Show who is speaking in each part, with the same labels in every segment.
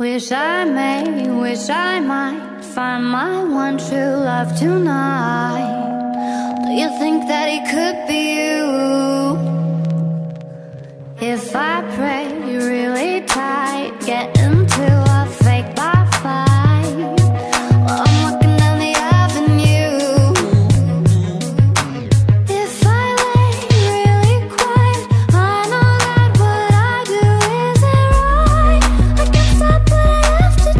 Speaker 1: Wish I might find my one true love tonight. Do you think that it could be you? If I pray really tight, get into a fake bar fight, while I'm walking down the avenue. If I lay really quiet, I know that what I do isn't right. I can't stop what I have to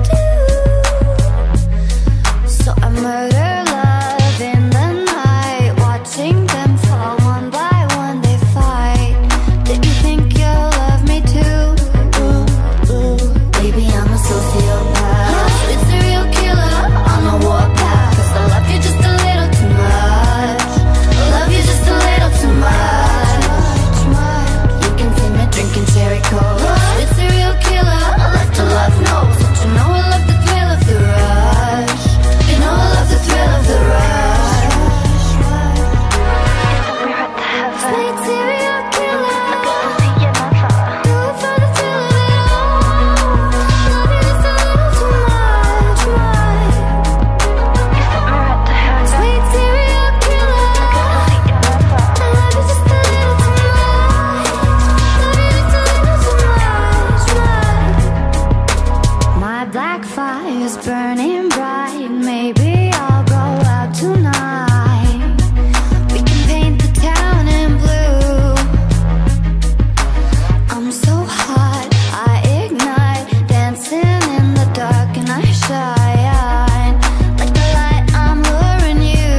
Speaker 1: do. So I murder love in the night, watching them fall one by one. They fight. Do you think you'll love me too? Baby, I'm a sociopath. It's a real killer on a warpath. 'Cause I love you just a little too much. I love you just a little too much. You can see me drinking cherry coke. It's a real killer, I left to love notes. But you know I love the thrill of the rush. You know I love the thrill of the rush. Sweet serial killer, do it for the thrill of it all. Love you just a little too much. Sweet serial killer, I love you just a little too much. Love you just a little too much. My black fire's burning bright. Maybe I'll go out tonight. We can paint the town in blue. I'm so hot, I ignite, dancing in the dark and I shine. Like the light, I'm luring you.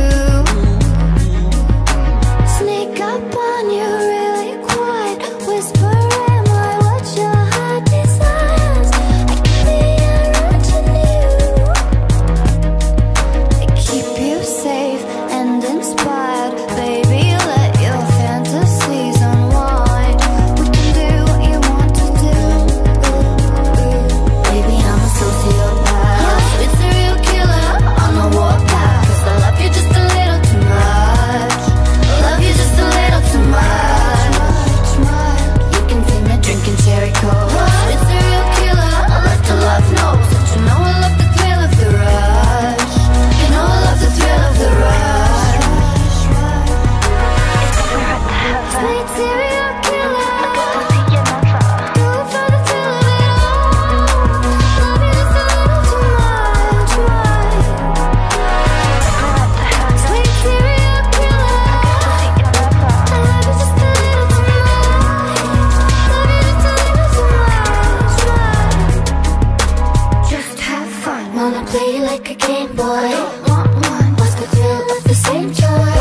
Speaker 1: Sneak up on you really quiet, whispering my what your heart desires. I can be around you. I keep you safe and inspired. Baby, let your fantasies unwind. We can do what you want to do. Baby, I'm a sociopath. It's a real killer on a warpath. 'Cause I love you just a little too much. I love you just a little too much. You can see me drinking cherry coke. It's a real killer, I left to love notes. But you know I love the thrill of the rush. You know I love the thrill of the rush. Sweet serial killer, do it for the thrill of it all. Love you just a little too much. Sweet serial killer, I love you just a little too much. Love you just a little too much. Just have fun, wanna play like a Game Boy. Don't want one, what's the thrill of the same joy?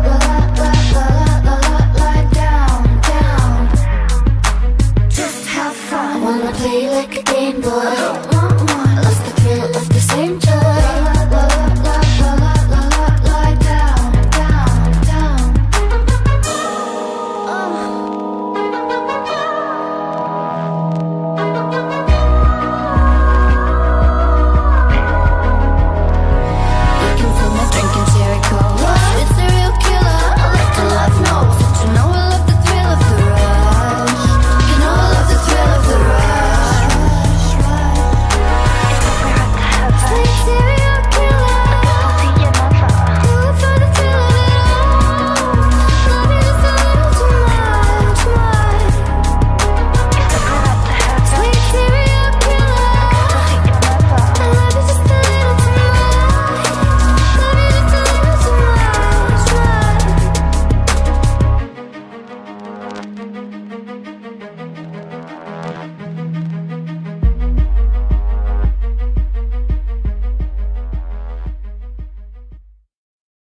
Speaker 1: Lie down, down. Just have fun, wanna play like a Game Boy.